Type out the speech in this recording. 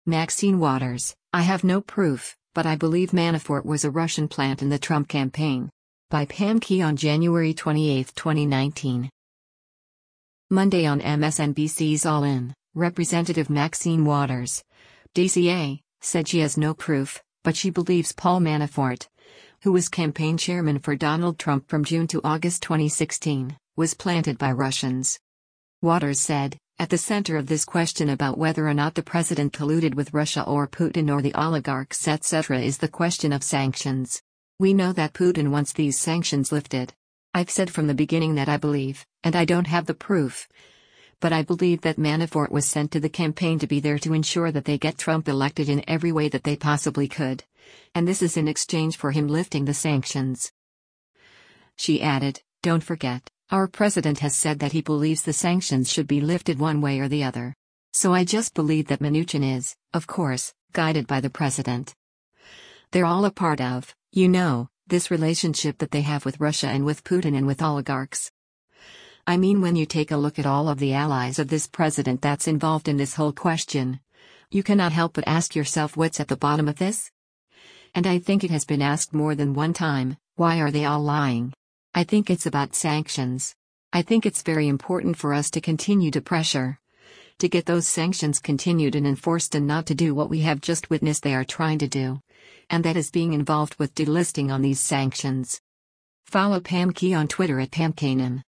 Maxine Waters, I have no proof, but I believe Manafort was a Russian plant in the Trump campaign. By Pam Key on January 28, 2019. Monday on MSNBC's All In, Representative Maxine Waters, DCA, said she has no proof, but she believes Paul Manafort, who was campaign chairman for Donald Trump from June to August 2016, was planted by Russians. Waters said, at the center of this question about whether or not the president colluded with Russia or Putin or the oligarchs etc. is the question of sanctions. We know that Putin wants these sanctions lifted. I've said from the beginning that I believe, and I don't have the proof, but I believe that Manafort was sent to the campaign to be there to ensure that they get Trump elected in every way that they possibly could. And this is in exchange for him lifting the sanctions. She added, don't forget, our president has said that he believes the sanctions should be lifted one way or the other. So I just believe that Mnuchin is, of course, guided by the president. They're all a part of, this relationship that they have with Russia and with Putin and with oligarchs. I mean, when you take a look at all of the allies of this president that's involved in this whole question, you cannot help but ask yourself what's at the bottom of this? And I think it has been asked more than one time, why are they all lying? I think it's about sanctions. I think it's very important for us to continue to pressure to get those sanctions continued and enforced and not to do what we have just witnessed they are trying to do. And that is being involved with delisting on these sanctions. Follow Pam Key on Twitter at PamKanem.